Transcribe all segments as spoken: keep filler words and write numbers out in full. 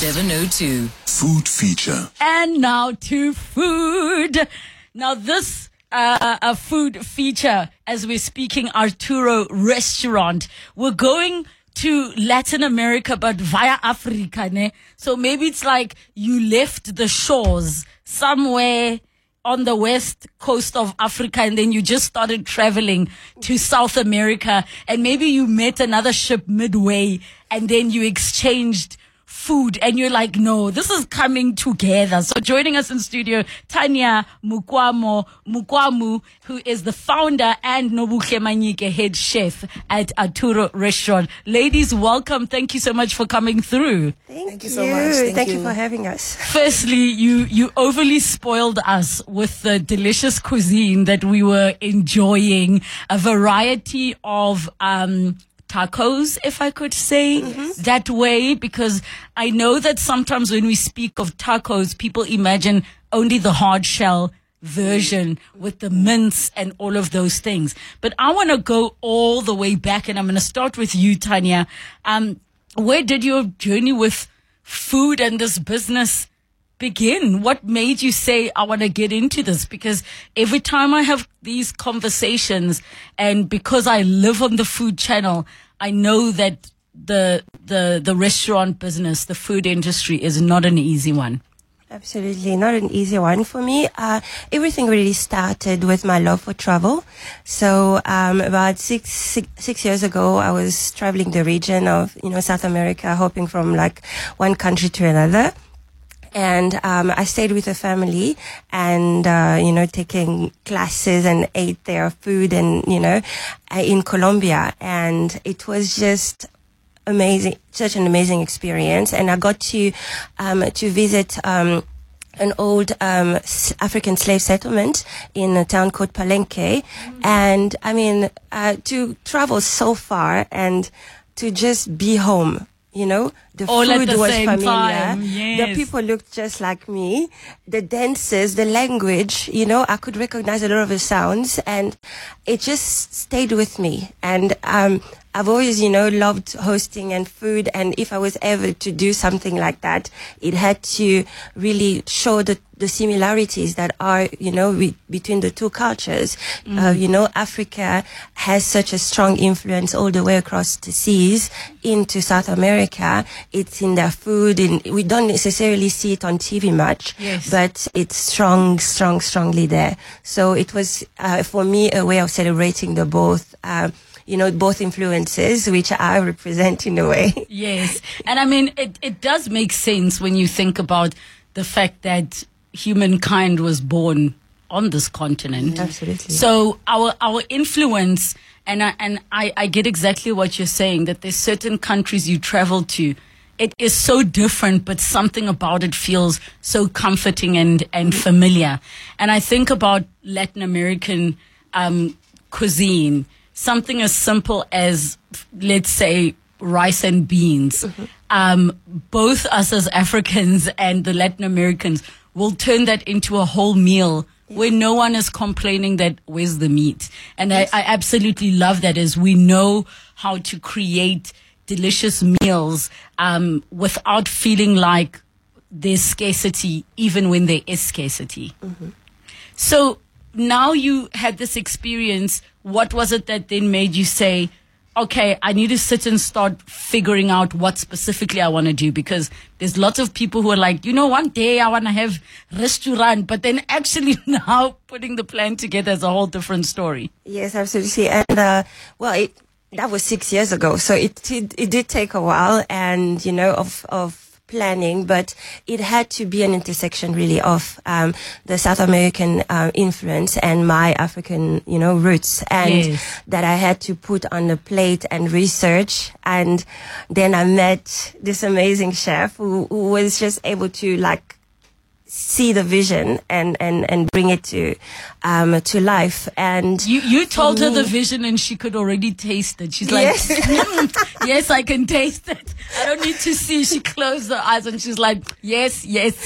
seven oh two. Food feature. And now to food. Now this uh, a food feature, as we're speaking, Arturo Restaurant. We're going to Latin America, but via Africa, ne? So maybe it's like you left the shores somewhere on the west coast of Africa, and then you just started traveling to South America, and maybe you met another ship midway, and then you exchanged food, and you're like, no, this is coming together. So joining us in studio, Tanya Mukwamo Mukwamu, who is the founder and Nobuhle Manyike head chef at Arturo Restaurant. Ladies, welcome. Thank you so much for coming through. Thank, Thank you you so much. Thank Thank you. you for having us. Firstly, you, you overly spoiled us with the delicious cuisine that we were enjoying, a variety of, um, tacos, if I could say mm-hmm. that way, because I know that sometimes when we speak of tacos, people imagine only the hard shell version with the mince and all of those things. But I want to go all the way back, and I'm going to start with you, Tanya. Um, where did your journey with food and this business begin? What made you say, I want to get into this? Because every time I have these conversations, and because I live on the food channel, I know that the the the restaurant business, the food industry, is not an easy one. Absolutely not an easy one for me. Uh, everything really started with my love for travel. So um, about six, six six years ago, I was traveling the region of you know South America, hopping from like one country to another. And um, I stayed with a family, and uh, you know, taking classes and ate their food, and you know, in Colombia, and it was just amazing, such an amazing experience. And I got to um, to visit um, an old um, African slave settlement in a town called Palenque, mm-hmm. and I mean, uh, to travel so far and to just be home. You know, the All food the was same familiar. time. Yes. The people looked just like me. The dances, the language, you know, I could recognize a lot of the sounds, and it just stayed with me. And um, I've always, you know, loved hosting and food. And if I was ever to do something like that, it had to really show the, the similarities that are, you know, we, between the two cultures. Mm. Uh, you know, Africa has such a strong influence all the way across the seas into South America. It's in their food, and we don't necessarily see it on T V much, yes. but it's strong, strong, strongly there. So it was, uh, for me, a way of celebrating the both, uh, you know, both influences, which I represent in a way. Yes. And I mean, it, it does make sense when you think about the fact that humankind was born on this continent. Absolutely. So our, our influence, and I, and I, I get exactly what you're saying, that there's certain countries you travel to, it is so different, but something about it feels so comforting and, and familiar. And I think about Latin American, um, cuisine, something as simple as, let's say, rice and beans. Mm-hmm. Um, both us as Africans and the Latin Americans will turn that into a whole meal where no one is complaining that where's the meat. And yes. I, I absolutely love that, as we know how to create delicious meals um, without feeling like there's scarcity, even when there is scarcity. Mm-hmm. So now you had this experience. What was it that then made you say, okay, I need to sit and start figuring out what specifically I want to do? Because there's lots of people who are like, you know, one day I want to have restaurant, but then actually now putting the plan together is a whole different story. Yes, absolutely. And, uh, well, it, that was six years ago. So it, it, it did take a while, and, you know, of, of, planning, but it had to be an intersection really of um, the South American uh, influence and my African, you know, roots, and yes. that I had to put on the plate and research. And then I met this amazing chef who, who was just able to like see the vision and, and, and bring it to, um, to life. And you, you told me, her the vision, and she could already taste it. She's like, yes, mm, yes, I can taste it. I don't need to see. She closed her eyes and she's like, yes, yes.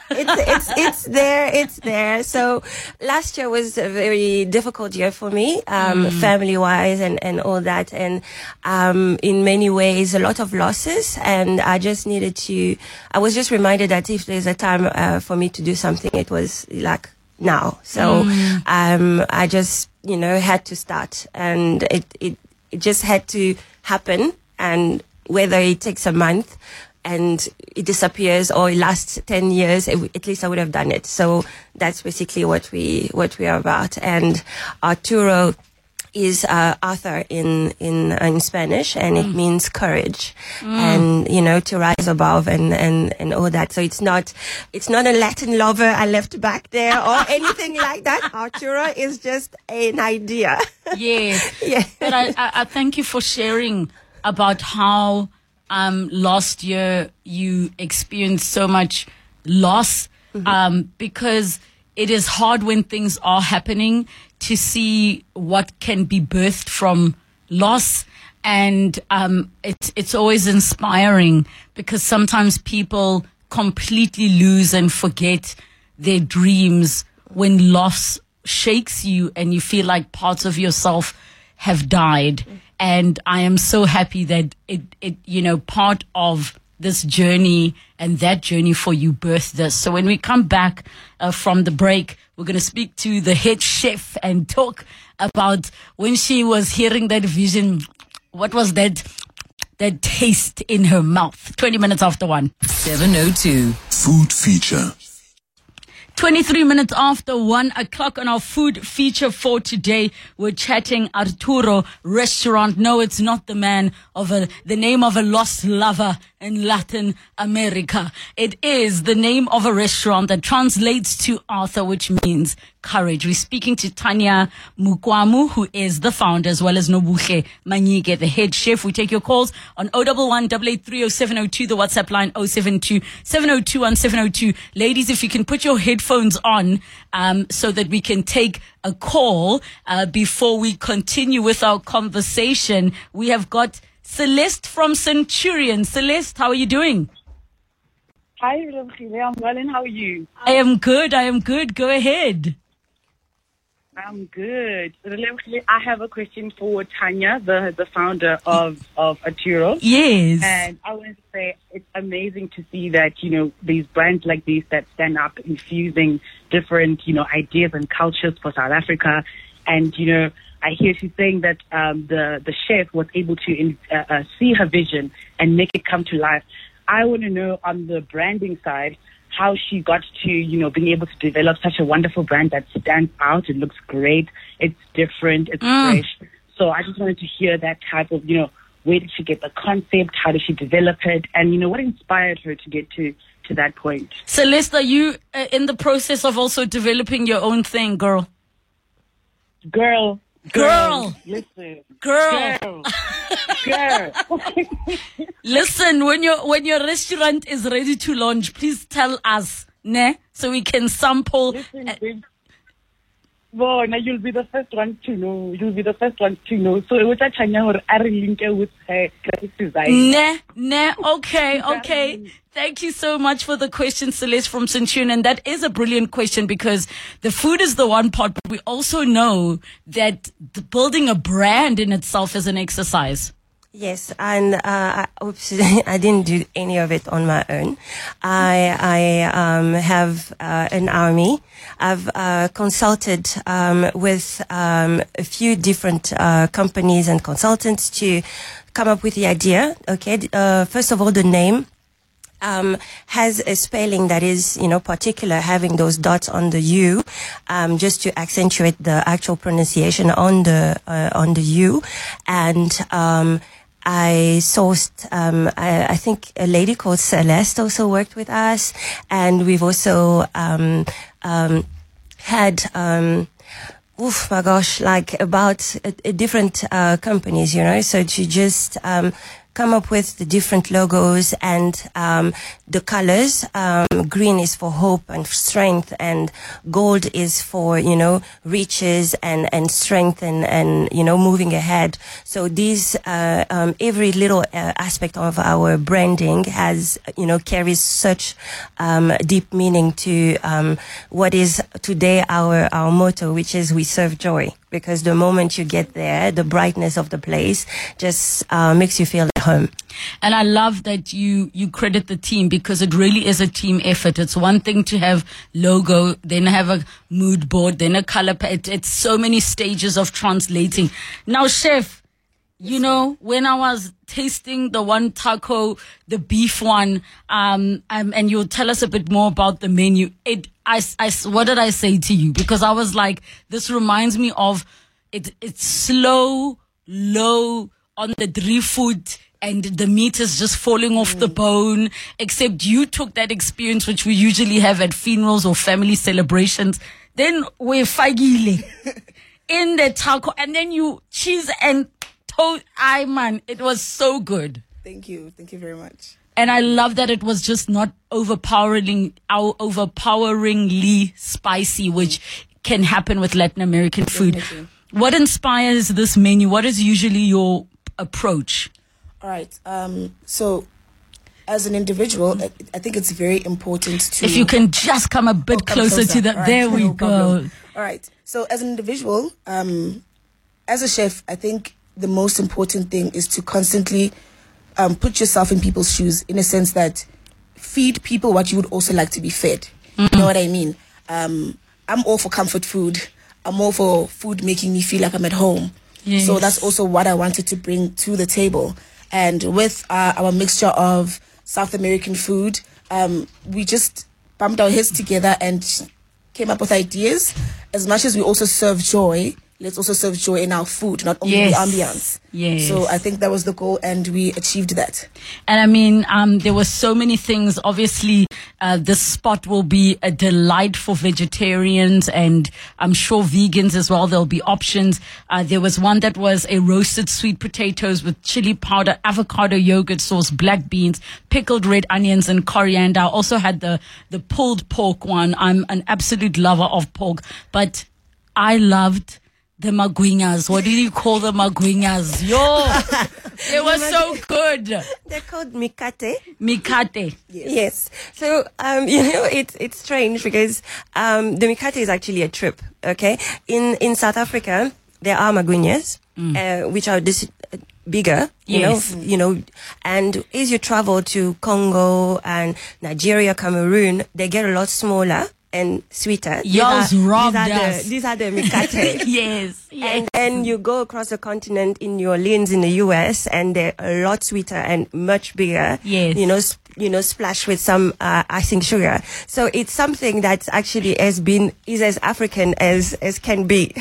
it's, it's, it's there, it's there. So last year was a very difficult year for me, um, mm. family wise and, and all that. And, um, in many ways, a lot of losses. And I just needed to, I was just reminded that if there's a time, uh, for me to do something, it was like now. So, mm. um, I just, you know, had to start, and it, it, it just had to happen. And whether it takes a month and it disappears or it lasts ten years, it, at least I would have done it. So that's basically what we, what we are about. And Arturo is uh, Arthur in in uh, in Spanish, and it mm. means courage, mm. and you know, to rise above and and and all that. So it's not it's not a Latin lover I left back there or anything like that. Arturo is just an idea. Yes, yeah. But I, I, I thank you for sharing about how um last year you experienced so much loss, mm-hmm. um because it is hard when things are happening to see what can be birthed from loss. And um, it's it's always inspiring, because sometimes people completely lose and forget their dreams when loss shakes you and you feel like parts of yourself have died. And I am so happy that it, it you know, part of this journey and that journey for you birthed this. So when we come back uh, from the break, we're going to speak to the head chef and talk about when she was hearing that vision, what was that that taste in her mouth? twenty minutes after one. seven oh two. Food feature. twenty-three minutes after one o'clock on our food feature for today. We're chatting Arturo Restaurant. No, it's not the man of a, the name of a lost lover in Latin America. It is the name of a restaurant that translates to Arthur, which means courage. We're speaking to Tanya Mukwamu, who is the founder, as well as Nobuhle Manyike, the head chef. We take your calls on oh one one, eight eight three, oh seven oh two, the WhatsApp line oh seven two, seven oh two, one seven oh two. Ladies, if you can put your headphones on, um, so that we can take a call, uh, before we continue with our conversation. We have got Celeste from Centurion. Celeste, how are you doing? Hi, Relebogile. I'm well, and how are you? I am good. I am good. Go ahead. I'm good. Relebogile, I have a question for Tanya, the the founder of, of Arturo. Yes. And I wanted to say it's amazing to see that, you know, these brands like these that stand up infusing different, you know, ideas and cultures for South Africa. And, you know, I hear she's saying that um, the, the chef was able to in, uh, uh, see her vision and make it come to life. I want to know on the branding side how she got to, you know, being able to develop such a wonderful brand that stands out. It looks great. It's different. It's mm. fresh. So I just wanted to hear that type of, you know, where did she get the concept? How did she develop it? And, you know, what inspired her to get to, to that point? Celeste, are you uh, in the process of also developing your own thing, girl? Girl. Girl. Girl. Listen. Girl. Girl. Girl. Listen, when your when your restaurant is ready to launch, please tell us, ne? So we can sample. Listen, babe. Well, now you'll be the first one to know. You'll be the first one to know. So it was a Tanya or Ari link with her graphic design. Ne, ne, okay, okay. Thank you so much for the question, Celeste from Centurion. And that is a brilliant question, because the food is the one part, but we also know that the building a brand in itself is an exercise. Yes, and uh, I, oops, I didn't do any of it on my own. I I um, have uh, an army. I've uh, consulted um, with um, a few different uh, companies and consultants to come up with the idea. Okay, uh, first of all, the name um, has a spelling that is, you know, particular, having those dots on the U, um, just to accentuate the actual pronunciation on the uh, on the U, and um, I sourced, um, I, I think a lady called Celeste also worked with us, and we've also, um, um, had, um, oof, my gosh, like about uh, different, uh, companies, you know, so to just, um, come up with the different logos and um, the colors. Um, green is for hope and strength, and gold is for, you know, riches and, and strength and, and, you know, moving ahead. So these, uh, um, every little uh, aspect of our branding has, you know, carries such um, deep meaning to um, what is today our, our motto, which is we serve joy. Because the moment you get there, the brightness of the place just uh, makes you feel at home. And I love that you, you credit the team, because it really is a team effort. It's one thing to have logo, then have a mood board, then a color palette. It's so many stages of translating. Now, chef, you know, when I was tasting the one taco, the beef one, um, um, and you'll tell us a bit more about the menu. It, I, I, what did I say to you? Because I was like, this reminds me of it. It's slow, low on the dry food, and the meat is just falling off mm. the bone. Except you took that experience, which we usually have at funerals or family celebrations. Then we fagile in the taco, and then you cheese and toast. I man, it was so good. Thank you, thank you very much. And I love that it was just not overpowering, overpoweringly spicy, which can happen with Latin American food. Definitely. What inspires this menu? What is usually your approach? All right. Um, so, as an individual, I, I think it's very important to... If you can just come a bit oh, come closer, closer to that. Right, there we no go. Problem. All right. So, as an individual, um, as a chef, I think the most important thing is to constantly um, put yourself in people's shoes, in a sense that feed people what you would also like to be fed. Mm-hmm. You know what I mean? Um, I'm all for comfort food. I'm all for food making me feel like I'm at home. Yes. So that's also what I wanted to bring to the table. And with uh, our mixture of South American food, um, we just bumped our heads together and came up with ideas. As much as we also serve joy, let's also serve joy in our food, not only yes. the ambience. Yes. So I think that was the goal, and we achieved that. And I mean, um, there were so many things. Obviously, uh, this spot will be a delight for vegetarians, and I'm sure vegans as well. There'll be options. Uh, there was one that was a roasted sweet potatoes with chili powder, avocado yogurt sauce, black beans, pickled red onions, and coriander. I also had the, the pulled pork one. I'm an absolute lover of pork, but I loved the maguinhas. What did you call the maguinhas? Yo, it was so good. They're called mikate. Mikate. Yes. yes. So, um, you know, it's, it's strange because, um, the mikate is actually a trip. Okay. In, in South Africa, there are maguinhas, mm. uh, which are this uh, bigger, you yes. know, you know, and as you travel to Congo and Nigeria, Cameroon, they get a lot smaller and sweeter. Yours robbed these are us. The, these are the mikate. yes, yes. And then you go across the continent in New Orleans in the U S, and they're a lot sweeter and much bigger. Yes. You know, sp- you know, splashed with some uh, icing sugar. So it's something that actually has been, is as African as, as can be.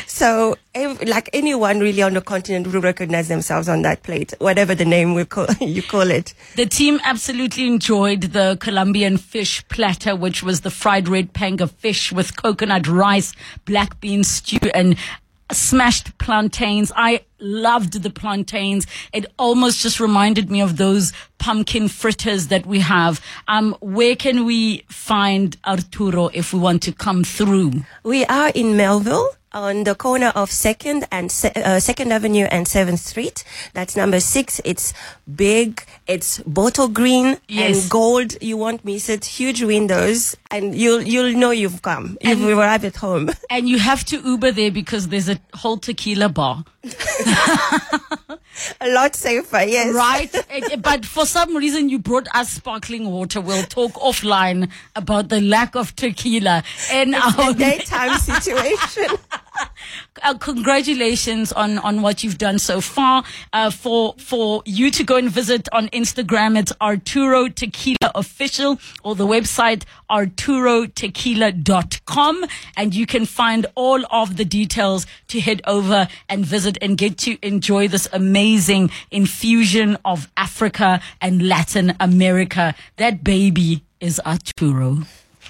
So ev- like anyone really on the continent will recognize themselves on that plate, whatever the name we call, you call it. The team absolutely enjoyed the Colombian fish platter, which was the fried red panga fish with coconut rice, black bean stew, and smashed plantains. I loved the plantains. It almost just reminded me of those pumpkin fritters that we have. Um, where can we find Arturo if we want to come through? We are in Melville, on the corner of Second and Se- uh, Second Avenue and Seventh Street. That's number six. It's big. It's bottle green yes. and gold. You won't miss it. Huge windows, and you'll you'll know you've come if we arrive at home. And you have to Uber there because there's a whole tequila bar. A lot safer, yes. Right? It, but for some reason, you brought us sparkling water. We'll talk offline about the lack of tequila in it's our a daytime situation. Uh, congratulations on, on what you've done so far. Uh, for for you to go and visit on Instagram, it's Arturo Tequila Official, or the website arturo tequila dot com, and you can find all of the details to head over and visit and get to enjoy this amazing infusion of Africa and Latin America. That baby is Arturo.